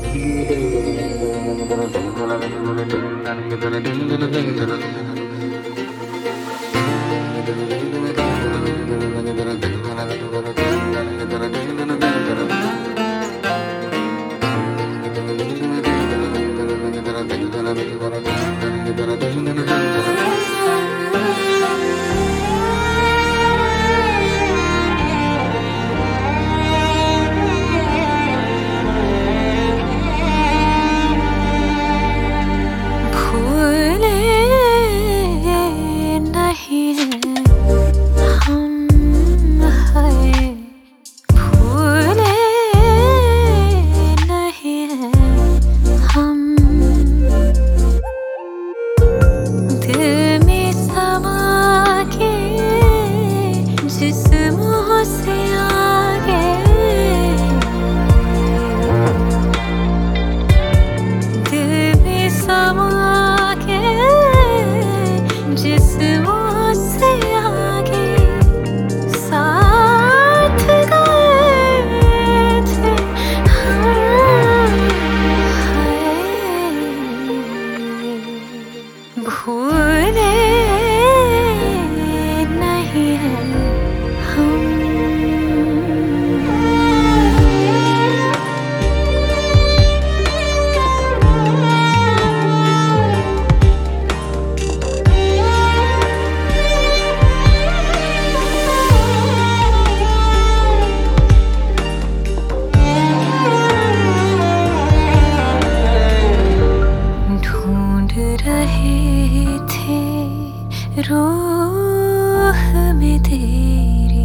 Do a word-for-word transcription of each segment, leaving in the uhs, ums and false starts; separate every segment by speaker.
Speaker 1: रूह में तेरी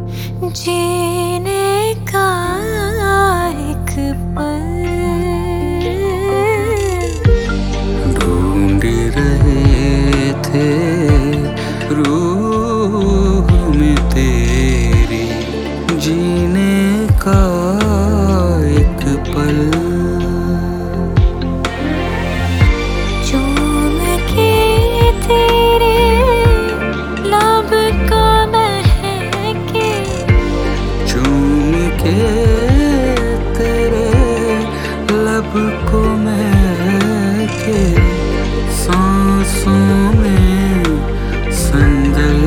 Speaker 1: जीने का एक पल
Speaker 2: ढूंढ रहे थे रूह में तेरी जीने का एक पल को महके सांसों में संजल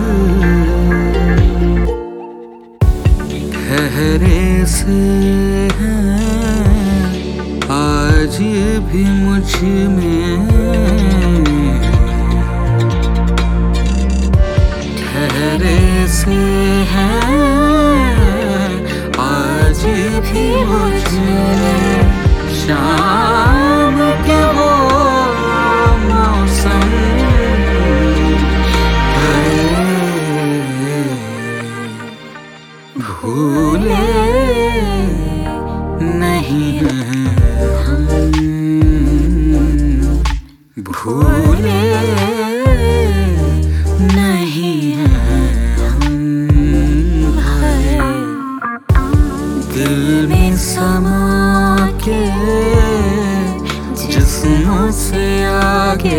Speaker 2: ठहरे से हैं आज भी मुझ में ठहरे से हैं आज भी मुझ में शाम के वो मौसम भूले नहीं हैं हम, भूले नहीं हैं हम, दिल में समा के जिस्मों से आगे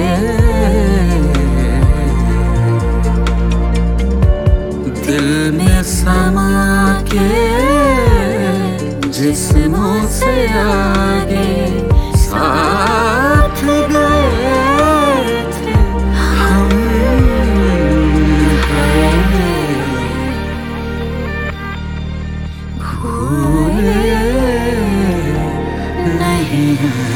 Speaker 2: दिल में समा के जिस्मों से आगे साथ गए थे हम भूले नहीं हैं।